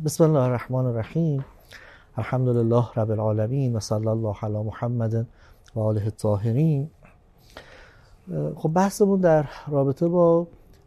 بسم الله الرحمن الرحیم. الحمدلله رب العالمین و صلی الله علی محمد و آله الطاهرین. خب بحثمون در رابطه با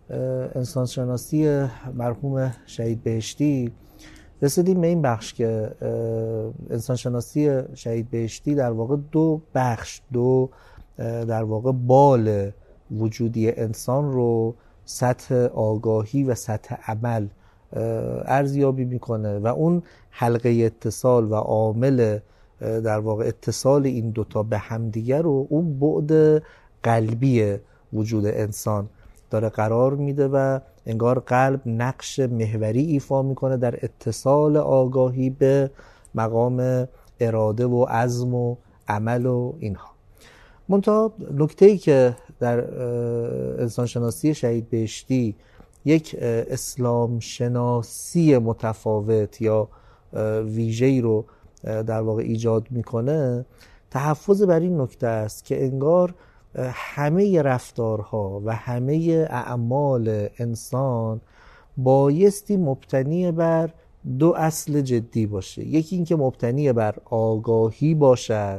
انسانشناسی مرحوم شهید بهشتی رسیدیم به این بخش که انسانشناسی شهید بهشتی در واقع دو بخش، در واقع بال وجودی انسان رو سطح آگاهی و سطح عمل ارزیابی میکنه و اون حلقه اتصال و عامل در واقع اتصال این دوتا به همدیگر رو اون بعد قلبی وجود انسان داره قرار میده و انگار قلب نقش محوری ایفا میکنه در اتصال آگاهی به مقام اراده و عزم و عمل و اینها. منتها نکته‌ای که در انسانشناسی شهید بهشتی یک اسلام شناسی متفاوت یا ویژه‌ای رو در واقع ایجاد میکنه، تحفظ بر این نکته است که انگار همه رفتارها و همه اعمال انسان بایستی مبتنی بر دو اصل جدی باشه. یکی این که مبتنی بر آگاهی باشد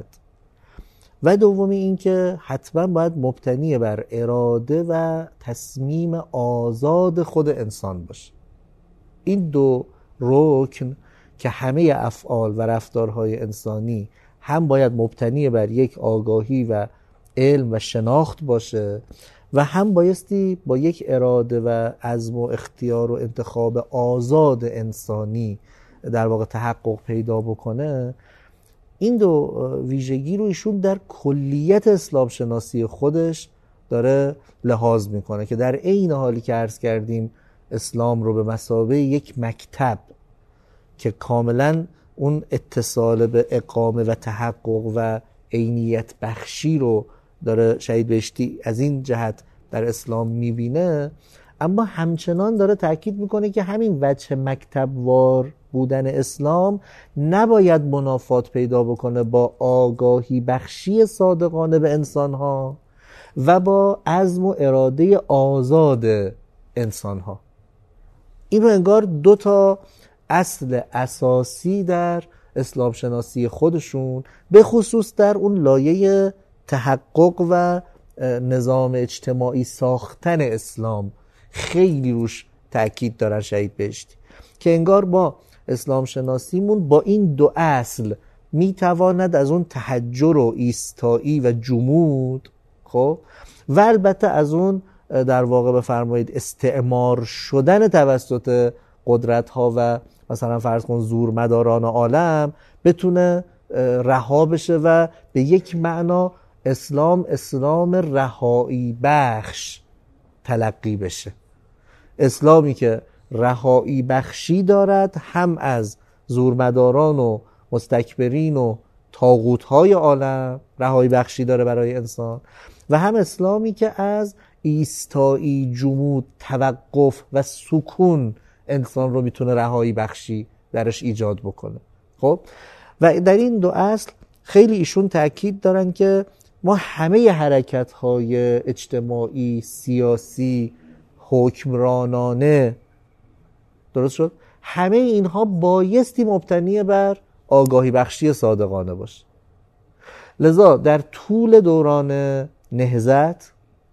و دومی این که حتما باید مبتنی بر اراده و تصمیم آزاد خود انسان باشه. این دو رکن که همه افعال و رفتارهای انسانی هم باید مبتنی بر یک آگاهی و علم و شناخت باشه و هم بایستی با یک اراده و عزم و اختیار و انتخاب آزاد انسانی در واقع تحقق پیدا بکنه. این دو ویژگی رو ایشون در کلیت اسلام شناسی خودش داره لحاظ میکنه که در عین حالی که عرض کردیم اسلام رو به مثابه یک مکتب که کاملا اون اتصال به اقامه و تحقق و عینیت بخشی رو داره شهید بهشتی از این جهت در اسلام میبینه، اما همچنان داره تاکید میکنه که همین وجه مکتبوار بودن اسلام نباید منافات پیدا بکنه با آگاهی بخشی صادقانه به انسانها و با عزم و اراده آزاد انسانها. این رو انگار دو تا اصل اساسی در اسلام شناسی خودشون، به خصوص در اون لایه تحقق و نظام اجتماعی ساختن اسلام، خیلی روش تأکید دارن شهید بهشتی که انگار با اسلام شناسیمون با این دو اصل میتواند از اون تحجر و ایستایی و جمود، خب، و البته از اون در واقع بفرمایید استعمار شدن توسط قدرت ها و مثلا فرض کن زورمداران عالم بتونه رها بشه و به یک معنا اسلام رهایی بخش تلقی بشه. اسلامی که رهایی بخشی دارد هم از زورمداران و مستکبرین و طاغوت‌های عالم، رهایی بخشی داره برای انسان، و هم اسلامی که از ایستایی، جمود، توقف و سکون انسان رو میتونه رهایی بخشی درش ایجاد بکنه. خب و در این دو اصل خیلی ایشون تأکید دارن که ما همه حرکت‌های اجتماعی، سیاسی، حکمرانانه، درست شد، همه اینها بایستی مبتنی بر آگاهی بخشی صادقانه باشه. لذا در طول دوران نهضت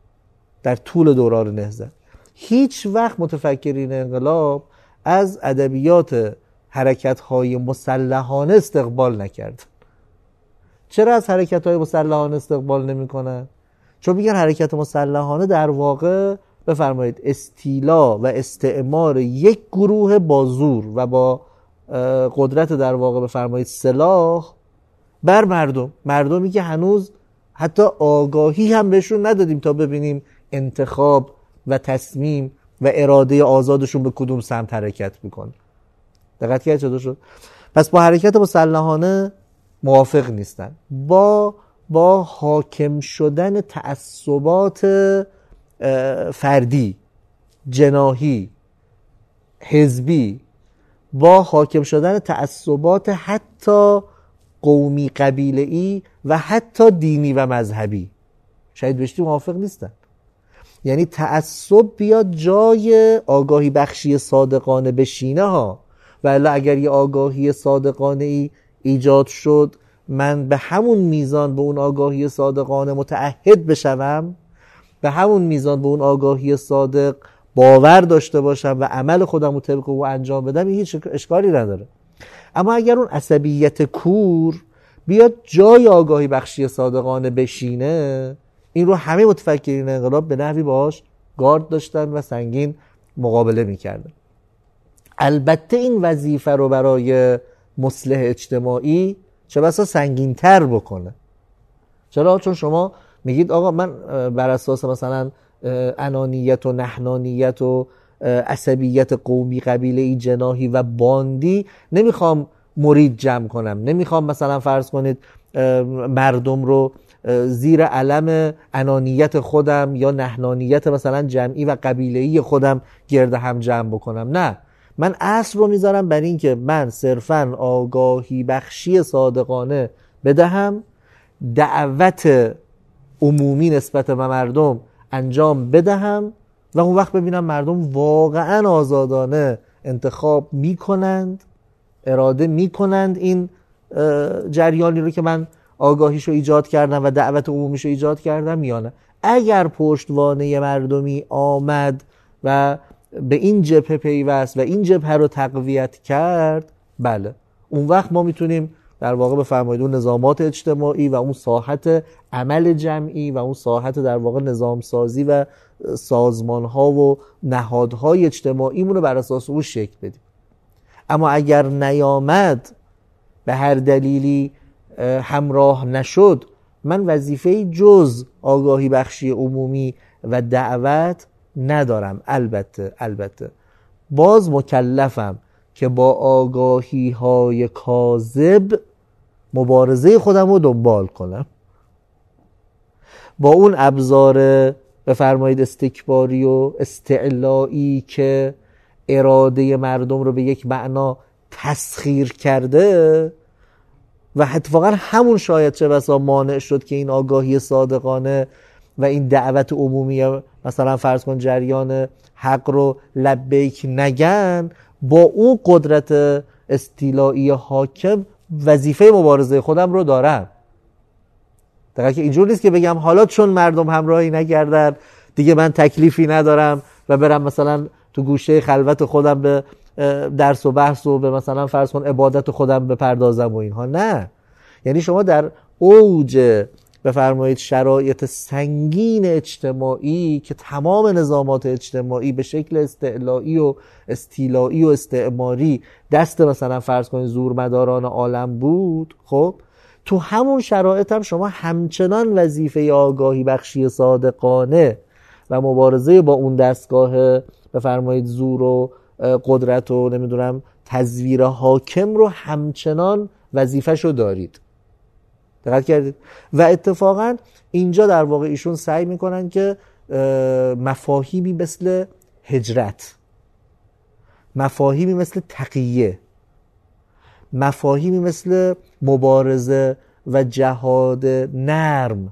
هیچ وقت متفکرین انقلاب از ادبیات حرکت‌های مسلحانه استقبال نکردن. چرا از حرکت‌های مسلحانه استقبال نمی‌کنن؟ چون میگن حرکت مسلحانه در واقع بفرمایید استیلا و استعمار یک گروه با زور و با قدرت در واقع بفرمایید سلاح بر مردمی که هنوز حتی آگاهی هم بهشون ندادیم تا ببینیم انتخاب و تصمیم و اراده آزادشون به کدوم سمت حرکت میکنه. دقت کردید چطور شد؟ پس با حرکت مسلحانه موافق نیستن. با حاکم شدن تعصبات فردی، جناحی، حزبی، با حاکم شدن تعصبات حتی قومی، قبیله‌ای و حتی دینی و مذهبی شهید بهشتی موافق نیستن. یعنی تعصب بیاد جای آگاهی بخشی صادقانه بشینه ها ولی اگر یه آگاهی صادقانه ای ایجاد شد، من به همون میزان به اون آگاهی صادقانه متعهد بشم، به همون میزان به اون آگاهی صادق باور داشته باشم و عمل خودم رو طبق او انجام بدم، این هیچ اشکالی نداره. اما اگر اون عصبیت کور بیاد جای آگاهی بخشی صادقانه بشینه، این رو همه متفکرین انقلاب به نحوی باش گارد داشتن و سنگین مقابله میکردن. البته این وظیفه رو برای مصلح اجتماعی چه بسا سنگین تر بکنه. چرا؟ چون شما میگید آقا من بر اساس مثلا انانیت و نحنانیت و عصبیت قومی قبیله‌ای جناحی و باندی نمیخوام مرید جمع کنم، نمیخوام مثلا فرض کنید مردم رو زیر علم انانیت خودم یا نحنانیت مثلا جمعی و قبیله‌ای خودم گرد هم جمع بکنم. نه، من اصل رو میذارم بر این که من صرفاً آگاهی بخشی صادقانه بدهم، دعوت عمومی نسبت به مردم انجام بدهم و اون وقت ببینم مردم واقعاً آزادانه انتخاب میکنند، اراده میکنند این جریانی رو که من آگاهیشو ایجاد کردم و دعوت عمومیشو ایجاد کردم یا نه. اگر پشتوانه مردمی آمد و به این جبهه پیوست و این جبهه رو تقویت کرد، بله، اون وقت ما میتونیم در واقع بفرمایید اون نظامات اجتماعی و اون ساحت عمل جمعی و اون ساحت در واقع نظام سازی و سازمان ها و نهادهای اجتماعیمون رو بر اساس اون شکل بدیم. اما اگر نیامد، به هر دلیلی همراه نشد، من وظیفه جز آگاهی بخشی عمومی و دعوت ندارم. البته باز مکلفم که با آگاهی های کاذب مبارزه خودم رو دنبال کنم، با اون ابزار بفرمایید استکباری و استعلایی که اراده مردم رو به یک معنا تسخیر کرده و اتفاقا همون شاید چه بسا مانع شد که این آگاهی صادقانه و این دعوت عمومی مثلا فرض کن جریان حق رو لبیک نگن، با اون قدرت استیلایی حاکم وظیفه مبارزه خودم رو دارم. دقیقا که اینجور نیست که بگم حالا چون مردم همراهی نکردن دیگه من تکلیفی ندارم و برم مثلا تو گوشه خلوت خودم به درس و بحث و به مثلا فرض کن عبادت خودم بپردازم و اینها. نه، یعنی شما در اوج بفرمایید شرایط سنگین اجتماعی که تمام نظامات اجتماعی به شکل استعلایی و استیلایی و استعماری دست مثلا فرض کنید زورمداران عالم بود، خب تو همون شرایط هم شما همچنان وظیفه آگاهی بخشی صادقانه و مبارزه با اون دستگاه بفرمایید زور و قدرت و نمیدونم تزویر حاکم رو همچنان وظیفه‌شو دارید. دقت کردید؟ و اتفاقا اینجا در واقع ایشون سعی میکنن که مفاهیمی مثل هجرت، مفاهیمی مثل تقیه، مفاهیمی مثل مبارزه و جهاد نرم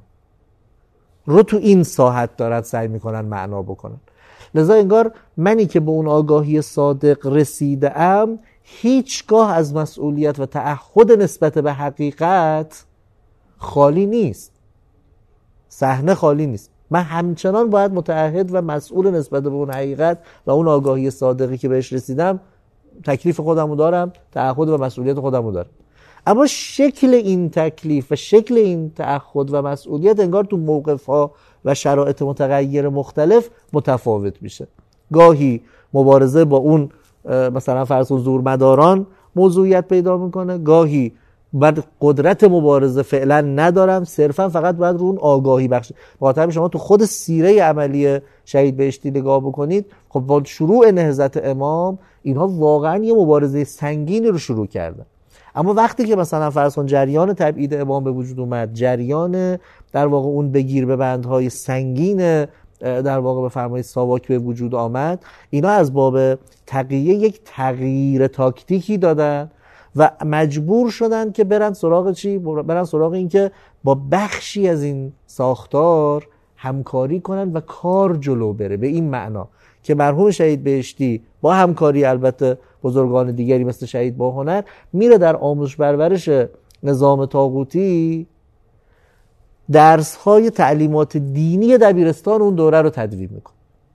رو تو این ساحت دارن سعی میکنن معنا بکنن. لذا انگار منی که به اون آگاهی صادق رسیده ام هیچگاه از مسئولیت و تعهد نسبت به حقیقت خالی نیست، صحنه خالی نیست. من همچنان باید متعهد و مسئول نسبت به اون حقیقت و اون آگاهی صادقی که بهش رسیدم تکلیف خودمو دارم، تعهد و مسئولیت خودمو دارم. اما شکل این تکلیف و شکل این تعهد و مسئولیت انگار تو موقف‌ها و شرایط متغیر مختلف متفاوت میشه. گاهی مبارزه با اون مثلا فرض کن زورمداران موضوعیت پیدا میکنه، گاهی بعد قدرت مبارزه فعلا ندارم، صرفا فقط باید رو اون آگاهی بخش. بخاطر شما تو خود سیره عملی شهید بهشتی نگاه بکنید، خب با شروع نهضت امام اینها واقعا یه مبارزه سنگینی رو شروع کردن. اما وقتی که مثلا فرض کن جریان تبعید امام به وجود اومد، جریان در واقع اون بگیر به بندهای سنگین در واقع بفرمایید ساواک به وجود آمد، اینا از باب تقیه یک تغییر تاکتیکی دادن و مجبور شدن که برن سراغ چی؟ برن سراغ این که با بخشی از این ساختار همکاری کنن و کار جلو بره، به این معنا که مرحوم شهید بهشتی با همکاری البته بزرگان دیگری مثل شهید باهنر میره در آموزش پرورش نظام طاغوتی درس‌های تعلیمات دینی دبیرستان اون دوره رو تدوین میکنه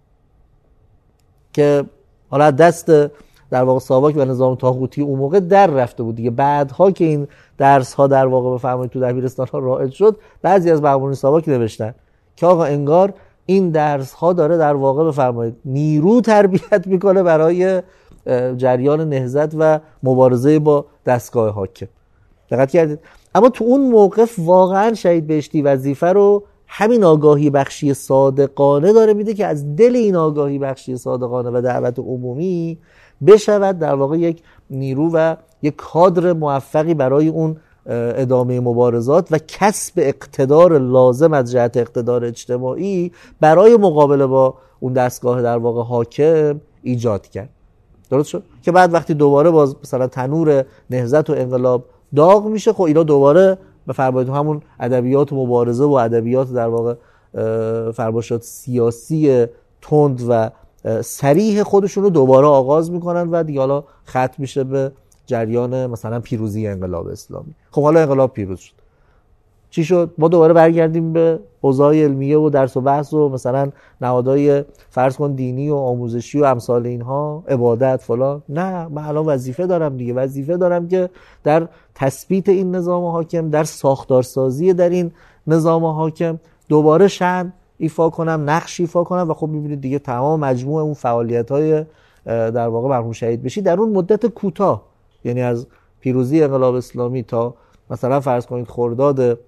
که حالا دست در واقع ساواک و نظام طاغوتی اون موقع در رفته بود دیگه. بعدها که این درس‌ها در واقع بفرمایید تو دبیرستان‌ها رایج شد، بعضی از مأمورین ساواک نوشتن که آقا انگار این درس‌ها داره در واقع بفرمایید نیرو تربیت میکنه برای جریان نهضت و مبارزه با دستگاه حاکم. دقت کردید؟ اما تو اون موقف واقعا شهید بهشتی وظیفه رو همین آگاهی بخشی صادقانه داره میده که از دل این آگاهی بخشی صادقانه و دعوت عمومی بشود در واقع یک نیرو و یک کادر موفقی برای اون ادامه مبارزات و کسب اقتدار لازم از جهت اقتدار اجتماعی برای مقابله با اون دستگاه در واقع حاکم ایجاد کرد. درست شد؟ که بعد وقتی دوباره باز مثلا تنور نهضت و انقلاب داغ میشه، خب اینا دوباره بفرمایید همون ادبیات مبارزه و ادبیات در واقع فرماشات سیاسی تند و صریح خودشون رو دوباره آغاز میکنن و دیگه حالا ختم میشه به جریان مثلا پیروزی انقلاب اسلامی. خب حالا انقلاب پیروز شد، چی شد؟ ما دوباره برگردیم به حوزه‌های علمیه و درس و بحث و مثلا نهادهای فرض کن دینی و آموزشی و امثال اینها، عبادت فلان؟ نه، من الان وظیفه دارم دیگه، وظیفه دارم که در تثبیت این نظام حاکم، در ساختارسازی در این نظام حاکم دوباره شأن ایفا کنم، نقش ایفا کنم. و خب میبینید دیگه تمام مجموع اون فعالیت‌های در واقع مرحوم شهید بهشتی در اون مدت کوتاه، یعنی از پیروزی انقلاب اسلامی تا مثلا فرض کنید خرداد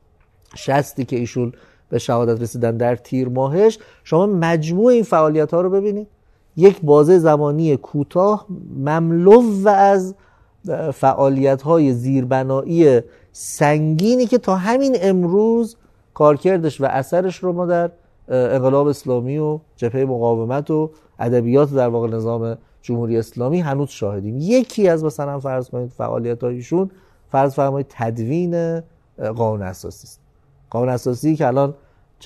60 که ایشون به شهادت رسیدن در تیر ماهش، شما مجموع این فعالیت‌ها رو ببینید، یک بازه زمانی کوتاه مملو از فعالیت‌های زیربنایی سنگینی که تا همین امروز کارکردش و اثرش رو ما در انقلاب اسلامی و جبهه مقاومت و ادبیات در واقع نظام جمهوری اسلامی هنوز شاهدیم. یکی از مثلا فرض کنید فعالیت‌هایشون فرض فرمایید تدوین قانون اساسی است. قانون اساسی که الان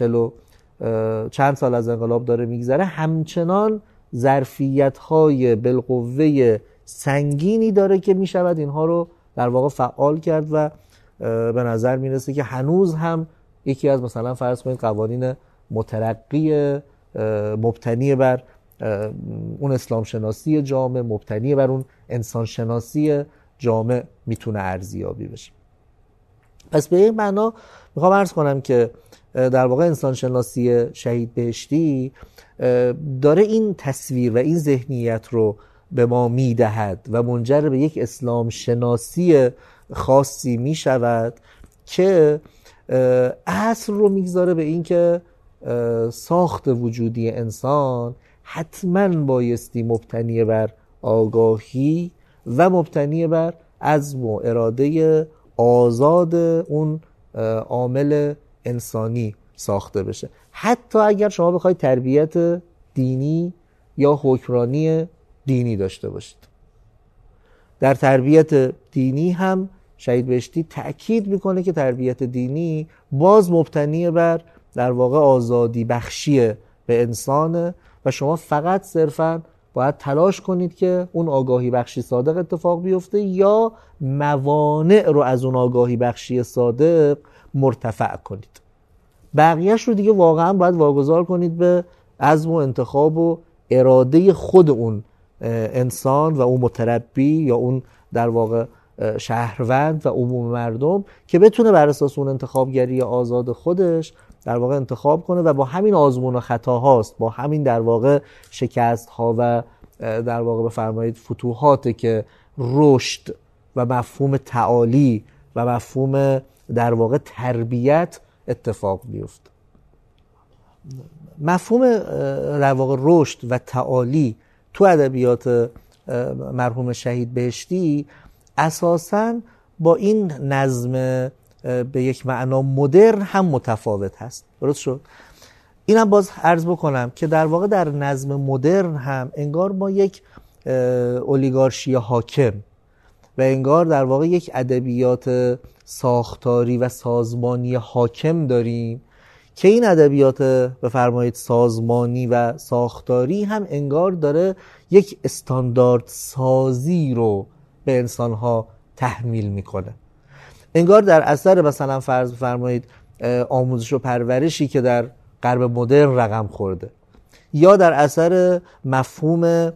چند سال از انقلاب داره میگذره، همچنان ظرفیت‌های بالقوه سنگینی داره که میشود اینها رو در واقع فعال کرد و به نظر میرسه که هنوز هم یکی از مثلا فرض کنید قوانین مترقی مبتنی بر اون اسلام شناسی جامع، مبتنی بر اون انسان شناسی جامع میتونه ارزیابی بشه. پس به این معنا میخوام عرض کنم که در واقع انسان شناسی شهید بهشتی داره این تصویر و این ذهنیت رو به ما میدهد و منجر به یک اسلام شناسی خاصی میشود که اصل رو میگذاره به این که ساخت وجودی انسان حتما بایستی مبتنی بر آگاهی و مبتنی بر عزم و اراده آزاد اون عامل انسانی ساخته بشه. حتی اگر شما بخواید تربیت دینی یا حکمرانی دینی داشته باشید، در تربیت دینی هم شهید بهشتی تأکید میکنه که تربیت دینی باز مبتنی بر در واقع آزادی بخشی به انسانه و شما فقط صرفاً باید تلاش کنید که اون آگاهی بخشی صادق اتفاق بیفته یا موانع رو از اون آگاهی بخشی صادق مرتفع کنید. بقیهش رو دیگه واقعاً باید واگذار کنید به عزم و انتخاب و اراده خود اون انسان و اون متربی یا اون در واقع شهروند و عموم مردم که بتونه بر اساس اون انتخابگری آزاد خودش در واقع انتخاب کنه و با همین آزمون و خطاهاست، با همین در واقع شکست ها و در واقع بفرمایید فتوحاته که رشد و مفهوم تعالی و مفهوم در واقع تربیت اتفاق بیفته. مفهوم در واقع رشد و تعالی تو ادبیات مرحوم شهید بهشتی اساساً با این نظم به یک معنا مدرن هم متفاوت هست. درست شد؟ اینم باز عرض بکنم که در واقع در نظم مدرن هم انگار ما یک اولیگارشی حاکم و انگار در واقع یک ادبیات ساختاری و سازمانی حاکم داریم که این ادبیات بفرمایید سازمانی و ساختاری هم انگار داره یک استاندارد سازی رو به انسانها تحمیل میکنه. انگار در اثر مثلا فرض فرمایید آموزش و پرورشی که در غرب مدرن رقم خورده، یا در اثر مفهوم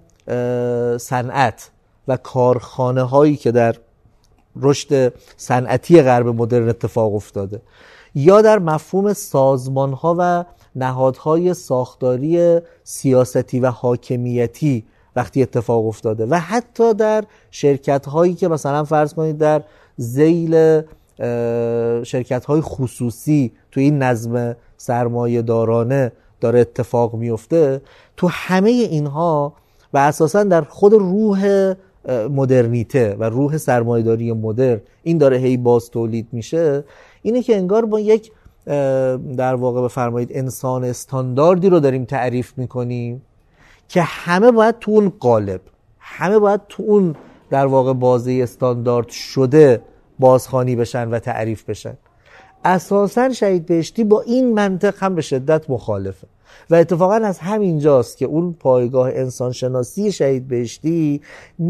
صنعت و کارخانه هایی که در رشد صنعتی غرب مدرن اتفاق افتاده، یا در مفهوم سازمان ها و نهادهای ساختاری سیاستی و حاکمیتی وقتی اتفاق افتاده، و حتی در شرکت هایی که مثلا فرض کنید در ذیل شرکت های خصوصی تو این نظم سرمایه دارانه داره اتفاق میفته. تو همه اینها و اساسا در خود روح مدرنیته و روح سرمایه‌داری مدرن این داره هی باز تولید میشه، اینه که انگار با یک در واقع بفرمایید انسان استانداردی رو داریم تعریف میکنیم که همه باید تو اون قالب، همه باید تو اون در واقع بازه استاندارد شده بازخوانی بشن و تعریف بشن. اساساً شهید بهشتی با این منطق هم به شدت مخالفه و اتفاقاً از همین جاست که اون پایگاه انسانشناسی شهید بهشتی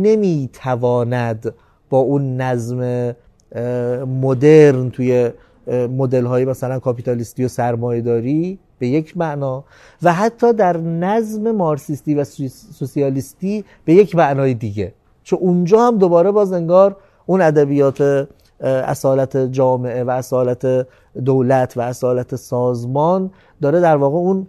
نمیتواند با اون نظم مدرن توی مدل‌های مثلا کاپیتالیستی و سرمایه‌داری به یک معنا و حتی در نظم مارکسیستی و سوسیالیستی به یک معنای دیگه، چون اونجا هم دوباره باز انگار اون ادبیات اصالت جامعه و اصالت دولت و اصالت سازمان داره در واقع اون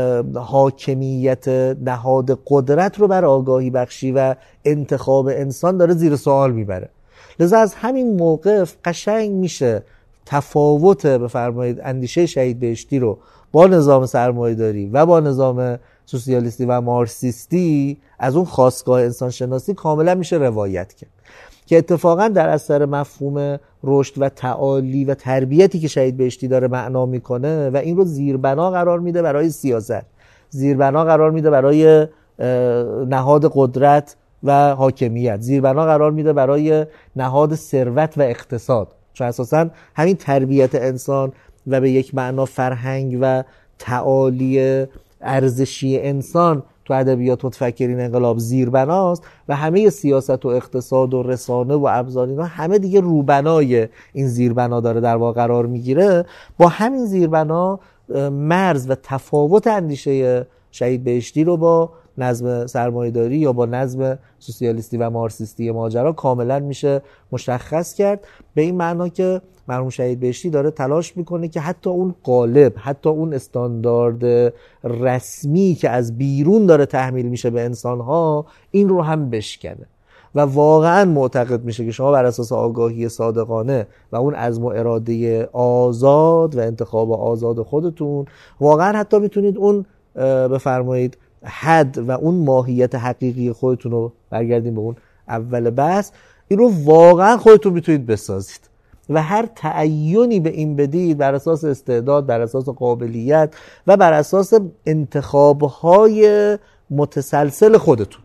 حاکمیت نهاد قدرت رو بر آگاهی بخشی و انتخاب انسان داره زیر سوال میبره. لذا از همین موقف قشنگ میشه تفاوت بفرمایید اندیشه شهید بهشتی رو با نظام سرمایه‌داری و با نظام سوسیالیستی و مارکسیستی از اون خاستگاه انسانشناسی کاملا میشه روایت کرد، که اتفاقا در اثر مفهوم رشد و تعالی و تربیتی که شهید بهشتی داره معنا میکنه و این رو زیربنا قرار میده برای سیاست، زیربنا قرار میده برای نهاد قدرت و حاکمیت، زیربنا قرار میده برای نهاد ثروت و اقتصاد، چون اساسا همین تربیت انسان و به یک معنا فرهنگ و تعالی ارزشی انسان تو ادبیات متفکرین انقلاب زیربناست و همه سیاست و اقتصاد و رسانه و ابزار اینا همه دیگه روبنای این زیربنا داره در واقع قرار میگیره. با همین زیربنا مرز و تفاوت اندیشه شهید بهشتی رو با نظم سرمایه‌داری یا با نظم سوسیالیستی و مارکسیستی ماجرا کاملا میشه مشخص کرد، به این معنا که مرحوم شهید بهشتی داره تلاش میکنه که حتی اون قالب، حتی اون استاندارد رسمی که از بیرون داره تحمیل میشه به انسانها این رو هم بشکنه و واقعا معتقد میشه که شما بر اساس آگاهی صادقانه و اون عزم و اراده آزاد و انتخاب آزاد خودتون واقعا حتی میتونید اون بفرمایید حد و اون ماهیت حقیقی خودتون رو برگردیم به اون اول بحث، این رو واقعا خودتون میتونید بسازید و هر تعیینی به این بدید بر اساس استعداد، بر اساس قابلیت و بر اساس انتخاب‌های متسلسل خودتون،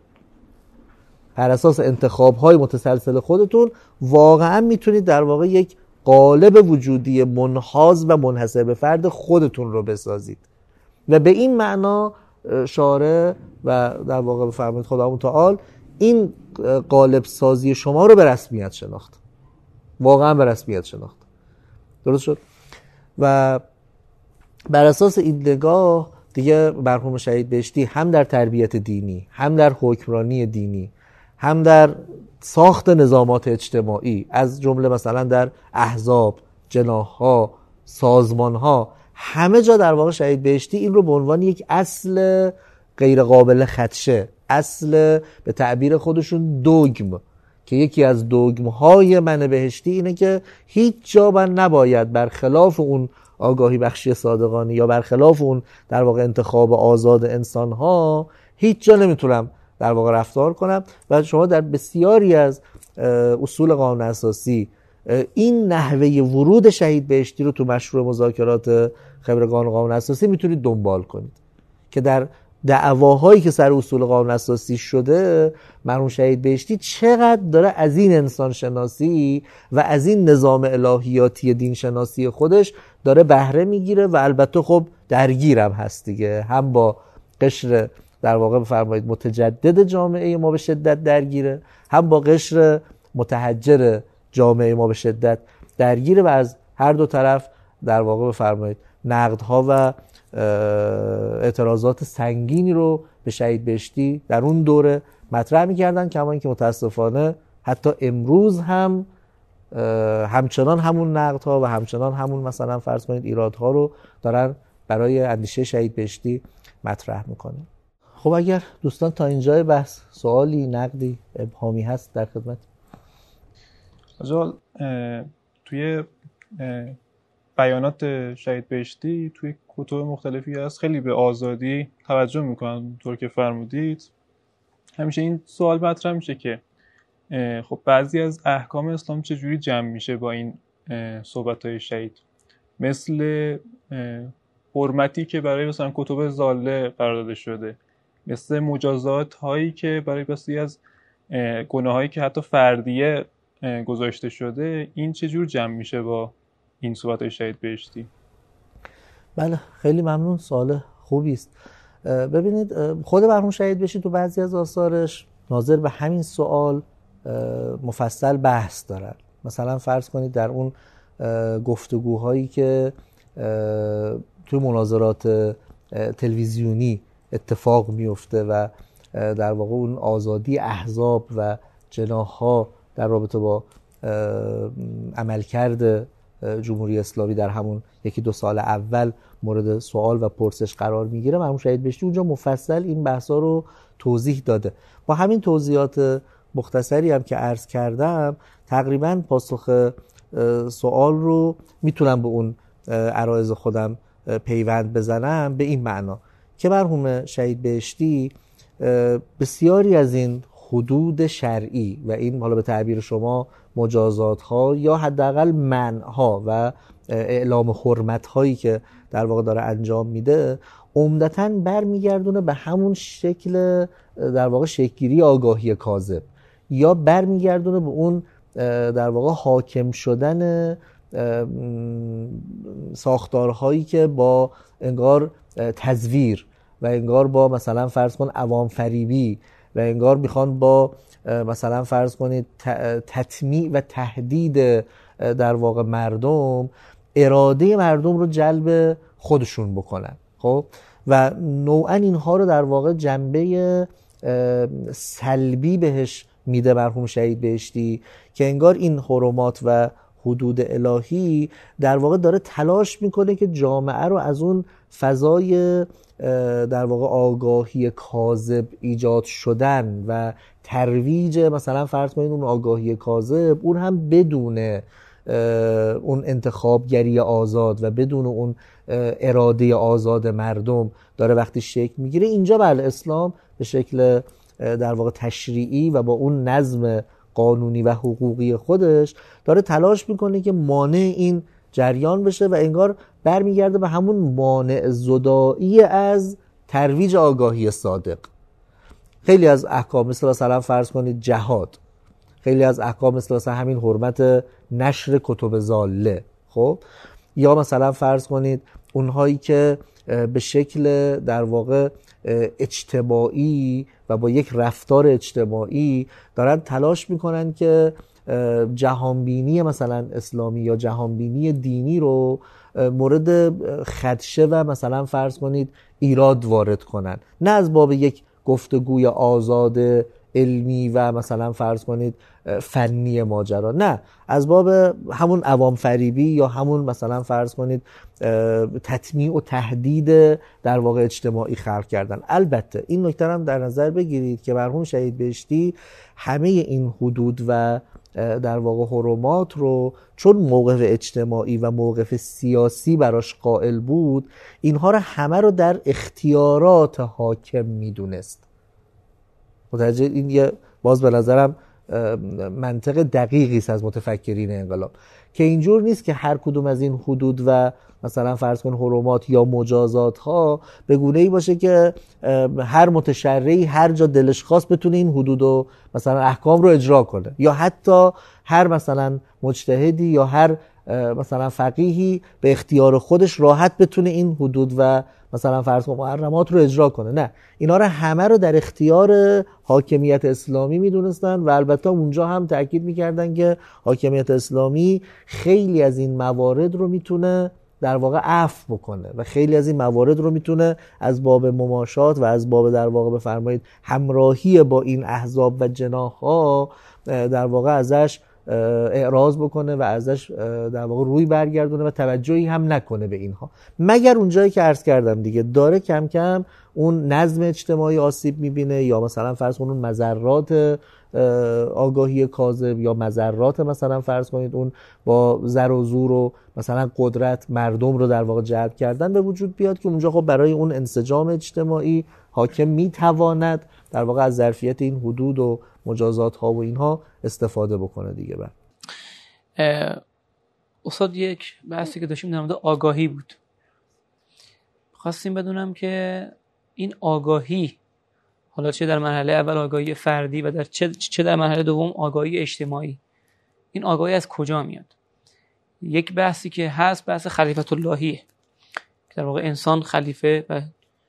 بر اساس انتخاب‌های متسلسل خودتون واقعا میتونید در واقع یک قالب وجودی منحاز و منحصر به فرد خودتون رو بسازید و به این معنا شارع و در واقع بفرمایید خداوند تعالی این قالب سازی شما رو به رسمیت شناخت، واقعا به رسمیت شناخت. درست شد؟ و بر اساس این نگاه دیگه مرحوم شهید بهشتی هم در تربیت دینی، هم در حکمرانی دینی، هم در ساخت نظامات اجتماعی از جمله مثلا در احزاب، جناح‌ها، سازمان‌ها، همه جا در واقع شهید بهشتی این رو به عنوان یک اصل غیر قابل خدشه، اصل به تعبیر خودشون دوگم، که یکی از دوگم‌های من بهشتی اینه که هیچ جا من نباید برخلاف اون آگاهی بخشی صادقانه یا برخلاف اون در واقع انتخاب آزاد انسان‌ها هیچ جا نمیتونم در واقع رفتار کنم. و شما در بسیاری از اصول قانون اساسی این نحوه ورود شهید بهشتی رو تو مشروع مذاکرات خبرگان قانون اساسی میتونید دنبال کنید که در دعواهایی که سر اصول قانون اساسی شده مرحوم شهید بهشتی چقدر داره از این انسان شناسی و از این نظام الهیاتی دین شناسی خودش داره بهره میگیره و البته خب درگیرم هست دیگه، هم با قشر در واقع بفرمایید متجدد جامعه ما به شدت درگیره، هم با قشر متحجر جامعه ما به شدت درگیره و از هر دو طرف در واقع بفرمایید نقدها و اعتراضات سنگینی رو به شهید بهشتی در اون دوره مطرح می‌کردن، کما اینکه متاسفانه حتی امروز هم همچنان همون نقدها و همچنان همون مثلا فرض کنید ایرادها رو دارن برای اندیشه شهید بهشتی مطرح میکنن. خب اگر دوستان تا اینجای بحث سوالی، نقدی، ابهامی هست در خدمت. آجال توی بیانات شهید بهشتی توی کتب مختلفی هست خیلی به آزادی توجه میکنن، طور که فرمودید. همیشه این سوال مطرح میشه که خب بعضی از احکام اسلام چجوری جمع میشه با این صحبت‌های شهید، مثل حرمتی که برای مثلا کتب ضاله قرار داده شده، مثل مجازات هایی که برای بسیاری از گناهایی که حتی فردیه گذاشته شده، این چجور جمع میشه با این صحبت‌های شهید بهشتی؟ بله خیلی ممنون، سوال خوبی است. ببینید خود مرحوم شهید بهشتی تو بعضی از آثارش ناظر به همین سوال مفصل بحث دارن. مثلا فرض کنید در اون گفتگوهایی که توی مناظرات تلویزیونی اتفاق میفته و در واقع اون آزادی احزاب و جناح‌ها در رابطه با عملکرد جمهوری اسلامی در همون 1-2 سال اول مورد سوال و پرسش قرار میگیره، مرحوم شهید بهشتی اونجا مفصل این بحثا رو توضیح داده. با همین توضیحات مختصری هم که عرض کردم تقریبا پاسخ سوال رو میتونم به اون عرایض خودم پیوند بزنم، به این معنا که مرحوم شهید بهشتی بسیاری از این حدود شرعی و این حالا به تعبیر شما مجازات ها یا حداقل منع ها و اعلام حرمت هایی که در واقع داره انجام میده عمدتاً برمیگردونه به همون شکل در واقع شکل‌گیری آگاهی کاذب، یا برمیگردونه به اون در واقع حاکم شدن ساختارهایی که با انگار تزویر و انگار با مثلا فرض کن عوام فریبی و انگار میخوان با مثلا فرض کنید تطمیع و تهدید در واقع مردم اراده مردم رو جلب خودشون بکنن. خب و نوعا اینها رو در واقع جنبه سلبی بهش میده مرحوم شهید بهشتی که انگار این حرمات و حدود الهی در واقع داره تلاش میکنه که جامعه رو از اون فضای در واقع آگاهی کاذب ایجاد شدن و ترویج مثلا فرض کنید اون آگاهی کاذب، اون هم بدون اون انتخابگری آزاد و بدون اون اراده آزاد مردم داره وقتی شکل میگیره. اینجا بله اسلام به شکل در واقع تشریعی و با اون نظم قانونی و حقوقی خودش داره تلاش میکنه که مانع این جریان بشه و انگار برمیگرده به همون مانع زدایی از ترویج آگاهی صادق. خیلی از احکام مثلا فرض کنید جهاد، خیلی از احکام مثلا همین حرمت نشر کتب ضاله، خب یا مثلا فرض کنید اونهایی که به شکل در واقع اجتماعی و با یک رفتار اجتماعی دارن تلاش میکنن که جهانبینی مثلا اسلامی یا جهانبینی دینی رو مورد خدشه و مثلا فرض کنید ایراد وارد کنن، نه از باب یک گفتگوی آزاد علمی و مثلا فرض کنید فنی ماجرا، نه از باب همون عوام فریبی یا همون مثلا فرض کنید تطمیع و تهدید در واقع اجتماعی خلق کردن. البته این نکته هم در نظر بگیرید که مرحوم شهید بهشتی همه این حدود و در واقع حرمات رو چون موقف اجتماعی و موقف سیاسی براش قائل بود، اینها رو همه رو در اختیارات حاکم میدونست. متوجه این یه باز به نظرم منطق دقیقی است از متفکرین انقلاب که اینجور نیست که هر کدوم از این حدود و مثلا فرض کن حرمات یا مجازات ها به گونه‌ای باشه که هر متشرعی هر جا دلش خواست بتونه این حدود و مثلا احکام رو اجرا کنه، یا حتی هر مثلا مجتهدی یا هر مثلا فقیهی به اختیار خودش راحت بتونه این حدود و مثلا فرض کن محرمات رو اجرا کنه. نه، اینا رو همه رو در اختیار حاکمیت اسلامی میدونستن و البته اونجا هم تاکید میکردن که حاکمیت اسلامی خیلی از این موارد رو میتونه در واقع عفو بکنه و خیلی از این موارد رو میتونه از باب مماشات و از باب در واقع بفرمایید همراهی با این احزاب و جناح‌ها در واقع ازش اعراض بکنه و ازش در واقع روی برگردونه و توجهی هم نکنه به اینها، مگر اونجایی که عرض کردم دیگه داره کم کم اون نظم اجتماعی آسیب میبینه یا مثلا فرض کنید اون مضرات آگاهی کاذب یا مضرات مثلا فرض کنید اون با زر و زور و مثلا قدرت مردم رو در واقع جلب کردن به وجود بیاد که اونجا خب برای اون انسجام اجتماعی حاکم میتواند در واقع از ظرفیت این حدود و مجازات ها و اینها استفاده بکنه دیگه. بعد استاد یک بحثی که داشتیم در مورد آگاهی بود، خواستیم بدونم که این آگاهی حالا چه در مرحله اول آگاهی فردی و چه در مرحله دوم آگاهی اجتماعی، این آگاهی از کجا میاد؟ یک بحثی که هست بحث خلیفت اللهیه که در واقع انسان خلیفه و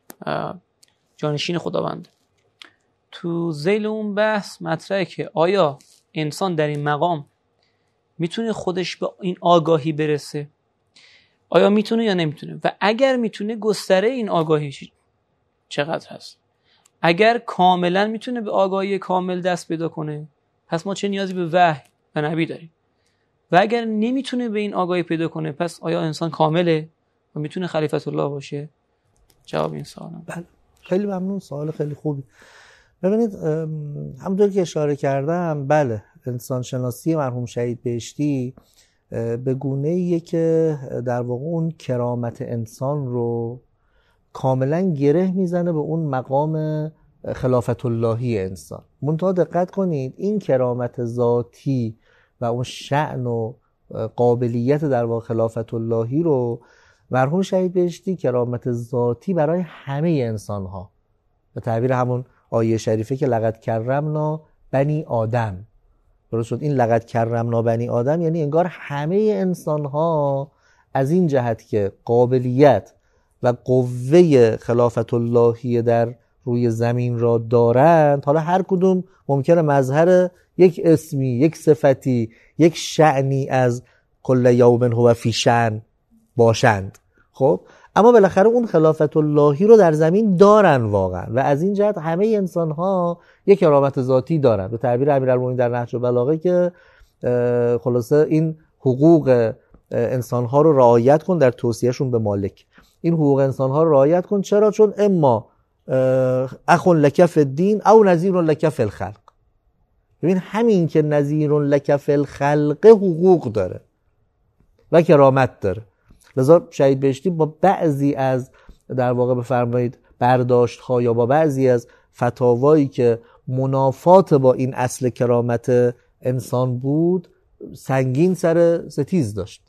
جانشین خداوند. تو ذیل اون بحث مطرحه که آیا انسان در این مقام میتونه خودش به این آگاهی برسه؟ آیا میتونه یا نمیتونه؟ و اگر میتونه گستره این آگاهی چقدر هست؟ اگر کاملا میتونه به آگاهی کامل دست پیدا کنه پس ما چه نیازی به وحی و نبی داریم؟ و اگر نمیتونه به این آگاهی پیدا کنه پس آیا انسان کامله و میتونه خلیفت الله باشه؟ جواب این سوالم. بله، خیلی ممنون، سوال خیلی خوبی. ببینید همونطور که اشاره کردم، بله انسان شناسی مرحوم شهید بهشتی به گونه‌ایه که در واقع اون کرامت انسان رو کاملا گره میزنه به اون مقام خلافت اللهی انسان. منتها دقت کنید این کرامت ذاتی و اون شأن و قابلیت در واقع خلافت اللهی رو مرحوم شهید بهشتی کرامت ذاتی برای همه انسان ها، به تعبیر همون آیه شریفه که لقد کرمنا بنی آدم، درست شد؟ این لقد کرمنا بنی آدم یعنی انگار همه انسان ها از این جهت که قابلیت و قوه خلافت اللهی در روی زمین را دارند، حالا هر کدوم ممکنه مظهر یک اسمی، یک صفتی، یک شأنی از کل یوم هو فی شأن باشند، خب اما بالاخره اون خلافت اللهی رو در زمین دارن واقعا و از این جهت همه انسان ها یک کرامت ذاتی دارن. به تعبیر امیرالمومنین در نهج البلاغه که خلاصه این حقوق انسان ها رو رعایت کن در توصیهشون به مالک، این حقوق انسان ها رو رعایت کن. چرا؟ چون اما اخ لک فی الدین او نذیر لک فی الخلق. ببین همین که نذیر لک فی الخلق حقوق داره و کرامت داره. لذا شهید بهشتی با بعضی از در واقع بفرمایید برداشت ها یا با بعضی از فتاوایی که منافات با این اصل کرامت انسان بود سنگین سر ستیز داشت.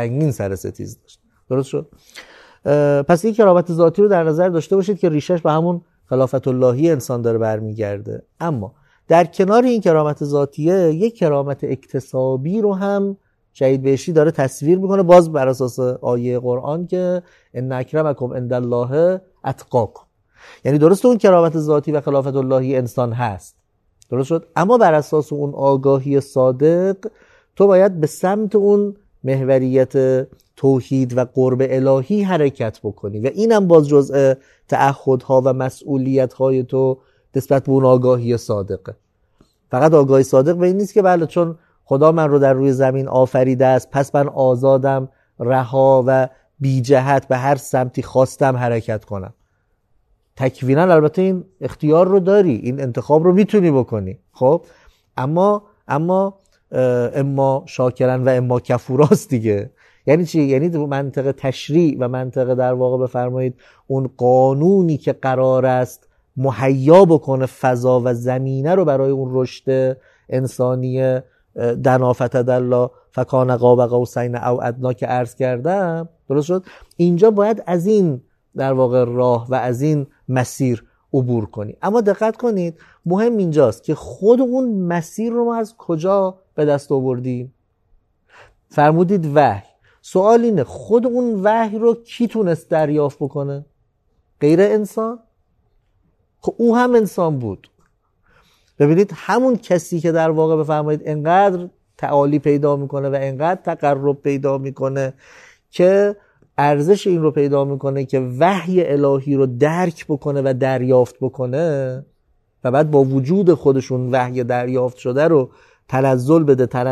درست شد؟ پس این کرامت ذاتی رو در نظر داشته باشید که ریشش به همون خلافت اللهی انسان داره برمیگرده. اما در کنار این کرامت ذاتیه یک کرامت اکتسابی رو هم شهید بهشتی داره تصویر میکنه، باز بر اساس آیه قرآن که ان اکرمکم عند الله اتقاکم. یعنی درسته اون کرامت ذاتی و خلافت اللهی انسان هست، درست شد، اما بر اساس اون آگاهی صادق تو باید به سمت اون محوریت توحید و قرب الهی حرکت بکنی و اینم باز جزء تعهدها و مسئولیت‌های تو نسبت به اون آگاهی صادقه. فقط آگاهی صادق به این نیست که بله چون خدا من رو در روی زمین آفریده است پس من آزادم رها و بی جهت به هر سمتی خواستم حرکت کنم. تکوینا البته این اختیار رو داری، این انتخاب رو میتونی بکنی، خب اما شاکرن و اما کفوراست دیگه. یعنی چی؟ یعنی منطق تشریع و منطق در واقع بفرمایید اون قانونی که قرار است مهیا بکنه فضا و زمینه رو برای اون رشد انسانی دنا فتدلی فکان قاب قوسین او ادنا که عرض کردم، درست شد؟ اینجا باید از این در واقع راه و از این مسیر عبور کنی. اما دقت کنید مهم اینجاست که خود اون مسیر رو ما از کجا به دست آوردیم؟ فرمودید وحی. سوال اینه خود اون وحی رو کی تونست دریافت بکنه؟ غیر انسان؟ خب او هم انسان بود. ببینید همون کسی که در واقع بفرمایید انقدر تعالی پیدا میکنه و انقدر تقرب پیدا میکنه که ارزش این رو پیدا میکنه که وحی الهی رو درک بکنه و دریافت بکنه و بعد با وجود خودشون وحی دریافت شده رو تنزل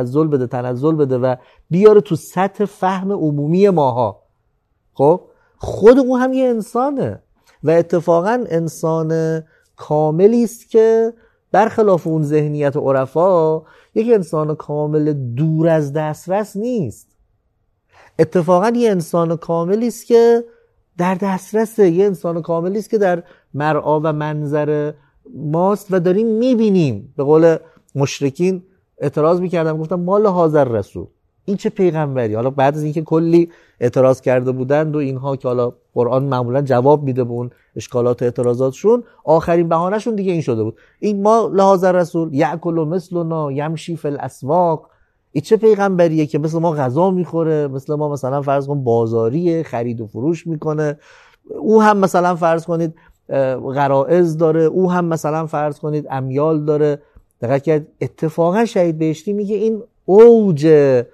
بده و بیاره تو سطح فهم عمومی ماها. خب خود اون هم یه انسانه و اتفاقا انسان کاملی است که برخلاف اون ذهنیت عرفا یک انسان کامل دور از دسترس نیست. اتفاقا یه انسان کاملی است که در دسترسه، یه انسان کاملی است که در مرعا و منظر ماست و داریم میبینیم. به قول مشرکین اعتراض میکردم، گفتم مال حاضر رسول، این چه پیغمبری؟ حالا بعد از اینکه کلی اعتراض کرده بودند و اینها که حالا قرآن معمولا جواب میده به اون اشکالات و اعتراضاتشون، آخرین بهانهشون دیگه این شده بود، این مال حاضر رسول یأکل مثلنا یمشی فی الاسواق، این چه پیغمبریه که مثل ما غذا میخوره، مثل ما مثلا فرض کن بازاریه، خرید و فروش میکنه، او هم مثلا فرض کنید غرائز داره، او هم مثلا فرض کنید امیال داره. دقیق که اتفاقا شهید بهشتی میگه این اوج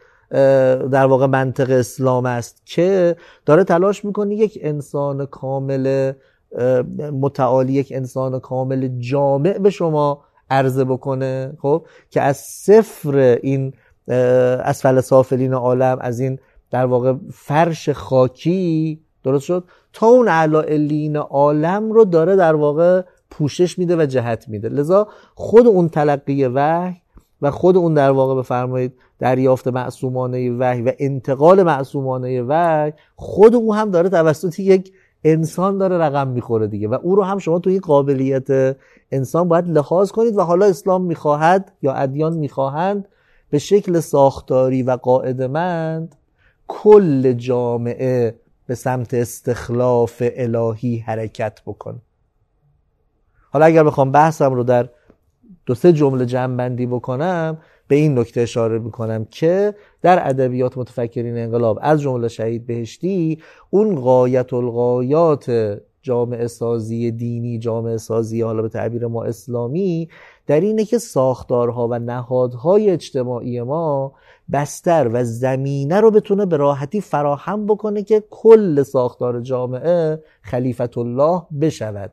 در واقع منطق اسلام است که داره تلاش میکنه یک انسان کامل متعالی، یک انسان کامل جامع به شما عرضه بکنه. خب که از صفر این اسفل سافلین عالم، از این در واقع فرش خاکی درست شد تا اون اعلی علین عالم رو داره در واقع پوشش میده و جهت میده. لذا خود اون تلقی وحی و خود اون در واقع بفرمایید دریافت معصومانه وحی و انتقال معصومانه وحی، خود او هم داره توسط یک انسان داره رقم میخوره دیگه، و او رو هم شما تو این قابلیت انسان باید لحاظ کنید. و حالا اسلام میخواهد یا ادیان میخواهند به شکل ساختاری و قاعده‌مند کل جامعه به سمت استخلاف الهی حرکت بکنه. حالا اگر بخوام بحثم رو در 2-3 جمله جمع‌بندی بکنم، به این نکته اشاره میکنم که در ادبیات متفکرین انقلاب از جمله شهید بهشتی، اون غایت الغایات جامعه سازی دینی، جامعه سازی حالا به تعبیر ما اسلامی، در اینه که ساختارها و نهادهای اجتماعی ما بستر و زمینه رو بتونه به راحتی فراهم بکنه که کل ساختار جامعه خلیفت الله بشود.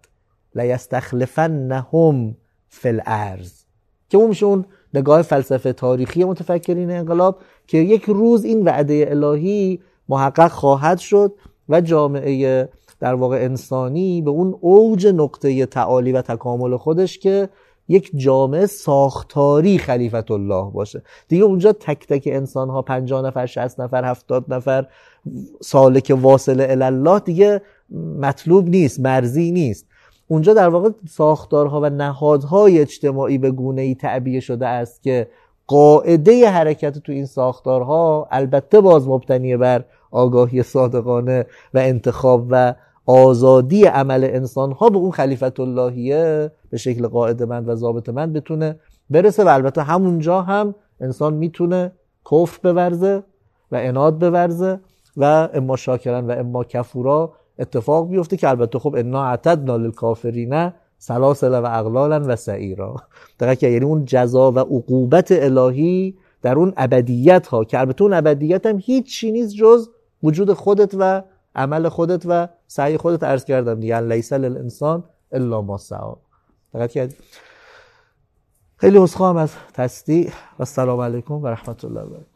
لیستخلفنهم فی الارض، که اون میشه اون نگاه فلسفه تاریخی متفکرین انقلاب که یک روز این وعده الهی محقق خواهد شد و جامعه در واقع انسانی به اون اوج نقطه تعالی و تکامل خودش که یک جامعه ساختاری خلیفت الله باشه دیگه. اونجا تک تک انسان ها 50 نفر 60 نفر 70 نفر سالک واصل الله دیگه مطلوب نیست، مرزی نیست. اونجا در واقع ساختارها و نهادهای اجتماعی به گونه‌ای تعبیه شده است که قاعده حرکت تو این ساختارها البته باز مبتنی بر آگاهی صادقانه و انتخاب و آزادی عمل انسان‌ها به اون خلیفت اللهیه به شکل قاعده‌مند و ضابطه‌مند بتونه برسه. و البته همونجا هم انسان میتونه کفر بورزه و عناد بورزه و اما شاکرن و اما کفورا اتفاق بیفته که البته خب انا اعتدنا للکافرین سلاسل و اغلالا و سعیرا. دقیقاً که یعنی اون جزا و عقوبت الهی در اون ابدیت ها، که البته اون ابدیت هم هیچ چیزی نیست جز وجود خودت و عمل خودت و سعی خودت. عرض کردم دیگه لیس للانسان الا ما سعی. دقیقاً که خیلی عذرخواهم از تصدیق و السلام علیکم و رحمت الله و برکاته.